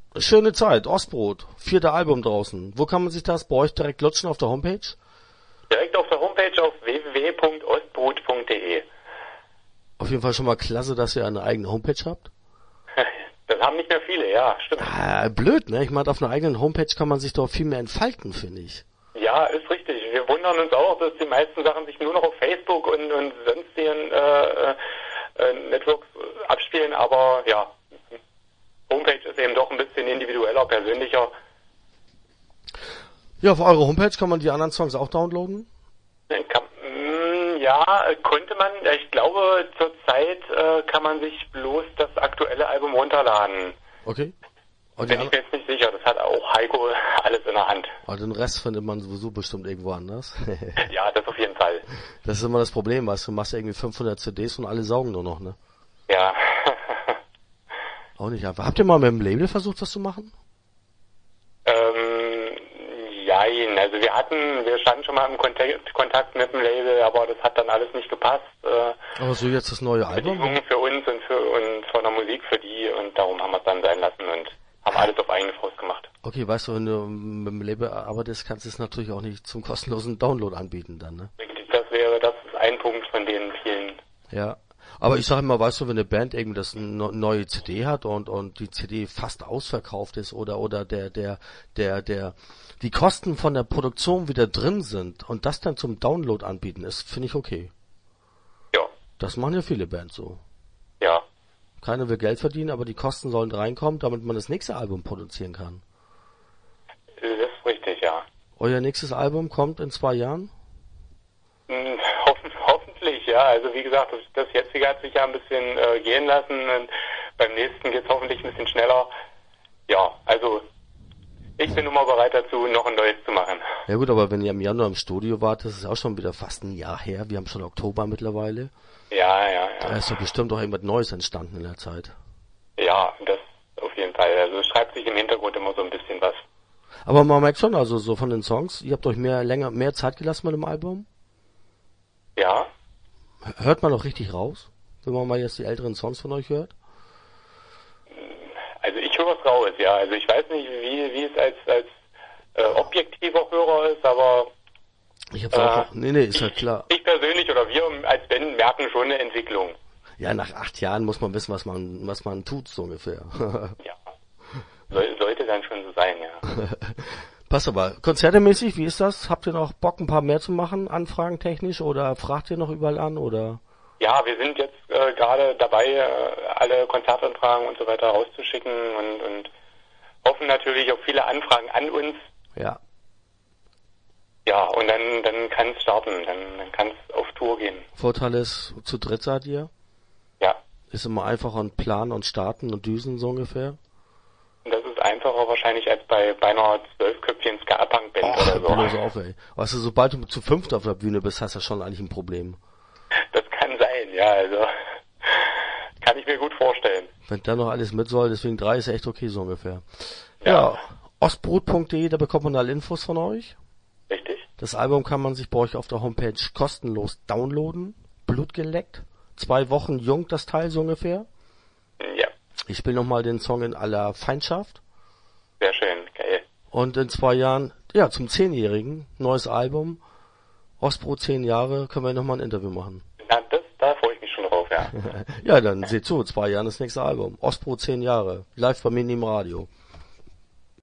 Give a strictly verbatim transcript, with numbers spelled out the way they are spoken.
Schöne Zeit, Ostbrot, vierte Album draußen. Wo kann man sich das bei euch direkt lutschen auf der Homepage? Direkt auf der Homepage auf w w w punkt ostbrot punkt d e. Auf jeden Fall schon mal klasse, dass ihr eine eigene Homepage habt. Das haben nicht mehr viele, ja, stimmt. Ah, blöd, ne? Ich meine, auf einer eigenen Homepage kann man sich doch viel mehr entfalten, finde ich. Ja, ist richtig. Wir wundern uns auch, dass die meisten Sachen sich nur noch auf Facebook und, und sonstigen äh, äh, Networks abspielen, aber ja, Homepage ist eben doch ein bisschen individueller, persönlicher. Ja, auf eurer Homepage kann man die anderen Songs auch downloaden? Kann, mh, ja, konnte man. Ich glaube, zurzeit äh, kann man sich bloß das aktuelle Album runterladen. Okay. Und Bin ich mir jetzt nicht sicher. Das hat auch Heiko alles in der Hand. Aber den Rest findet man sowieso bestimmt irgendwo anders. Ja, das auf jeden Fall. Das ist immer das Problem, weißt du, machst irgendwie fünfhundert C Ds und alle saugen nur noch, ne? Ja. Auch nicht einfach. Habt ihr mal mit dem Label versucht, was zu machen? Ähm, jein. Also wir hatten, wir standen schon mal im Kontakt, Kontakt mit dem Label, aber das hat dann alles nicht gepasst. Äh, aber so jetzt das neue Album? Bedingungen für uns und für und von der Musik für die und darum haben wir es dann sein lassen und haben alles auf eigene Faust gemacht. Okay, weißt du, wenn du mit dem Label arbeitest, kannst du es natürlich auch nicht zum kostenlosen Download anbieten dann, ne? Das wäre, das ist ein Punkt von den vielen. Ja. Aber ich sage immer, weißt du, wenn eine Band irgendwie das eine neue C D hat und und die C D fast ausverkauft ist oder oder der der der der die Kosten von der Produktion wieder drin sind und das dann zum Download anbieten ist, finde ich okay. Ja. Das machen ja viele Bands so. Ja. Keiner will Geld verdienen, aber die Kosten sollen reinkommen, damit man das nächste Album produzieren kann. Das ist richtig, ja. Euer nächstes Album kommt in zwei Jahren? Hm, hoffen, hoffentlich, ja. Also wie gesagt, das, das jetzige hat sich ja ein bisschen äh, gehen lassen und beim nächsten geht es hoffentlich ein bisschen schneller. Ja, also ich bin immer bereit dazu, noch ein neues zu machen. Ja gut, aber wenn ihr im Januar im Studio wart, das ist auch schon wieder fast ein Jahr her. Wir haben schon Oktober mittlerweile. Ja, ja, ja. Da ist doch bestimmt auch irgendwas Neues entstanden in der Zeit. Ja, das auf jeden Fall. Also es schreibt sich im Hintergrund immer so ein bisschen was. Aber man merkt schon, also so von den Songs, ihr habt euch mehr länger mehr Zeit gelassen mit dem Album? Ja. Hört man auch richtig raus, wenn man mal jetzt die älteren Songs von euch hört? Also ich höre es raus, ja. Also ich weiß nicht, wie wie es als als äh, objektiver Hörer ist, aber ich hab's auch, äh, nee, nee, ist halt klar. Ich persönlich oder wir als Band merken schon eine Entwicklung. Ja, nach acht Jahren muss man wissen, was man was man tut, so ungefähr. Ja. Soll, sollte dann schon so sein, ja. Passt aber. Konzertemäßig, wie ist das? Habt ihr noch Bock, ein paar mehr zu machen, Anfragen technisch, oder fragt ihr noch überall an, oder? Ja, wir sind jetzt äh, gerade dabei, äh, alle Konzertanfragen und so weiter rauszuschicken und, und hoffen natürlich auf viele Anfragen an uns. Ja. Ja, und dann, dann kann es starten, dann, dann kann es auf Tour gehen. Vorteil ist, zu dritt seid ihr? Ja. Ist immer einfacher und planen und starten und düsen, so ungefähr? Das ist einfacher wahrscheinlich als bei, bei einer zwölfköpfigen Ska-Punk-Band oder so. Bloß auf, ey. Weißt du, sobald du zu fünft auf der Bühne bist, hast du schon eigentlich ein Problem. Das kann sein, ja, also kann ich mir gut vorstellen. Wenn da noch alles mit soll, deswegen drei ist echt okay, so ungefähr. Ja. Ja, ostbrot punkt de, da bekommt man alle Infos von euch. Richtig. Das Album kann man sich bei euch auf der Homepage kostenlos downloaden. Blutgeleckt. Zwei Wochen jung, das Teil so ungefähr. Ja. Ich spiele nochmal den Song in aller Feindschaft. Sehr schön, geil. Und in zwei Jahren, ja, zum Zehnjährigen, neues Album. Ostbrot zehn Jahre, können wir nochmal ein Interview machen. Na, das, da freue ich mich schon drauf, ja. Ja, dann seht zu, zwei Jahren das nächste Album. Ostbrot zehn Jahre. Live bei mir im Radio.